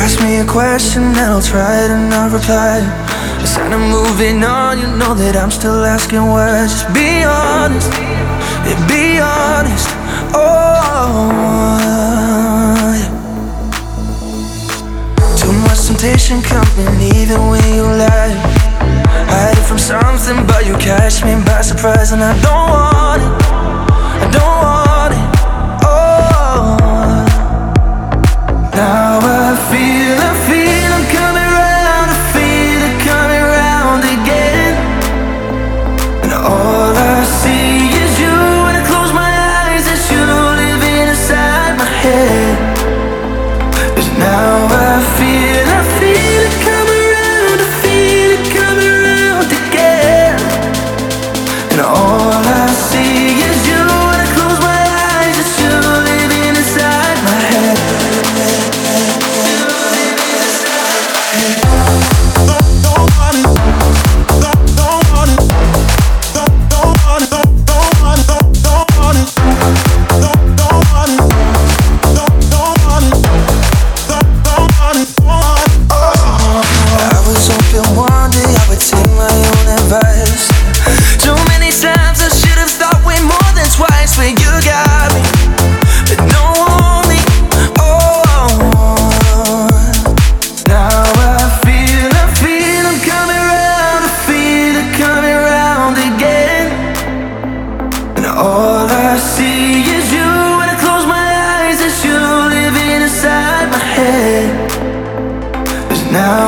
ask me a question and I'll try to not reply. Instead of moving on, you know that I'm still asking why. Just be honest, yeah, be honest. Oh, yeah. Too much temptation coming even when you lie. Hide it from something but you catch me by surprise. And I don't want it, I don't want it. Oh, now I feel I'm coming round. I feel it coming round again. And all I see is you. When I close my eyes, it's you living inside my head. 'Cause now I feel it coming round. I feel it coming round again. And all I see is you. When I close my eyes, it's you living inside my head. All I see is you. When I close my eyes, it's you living inside my head. 'Cause now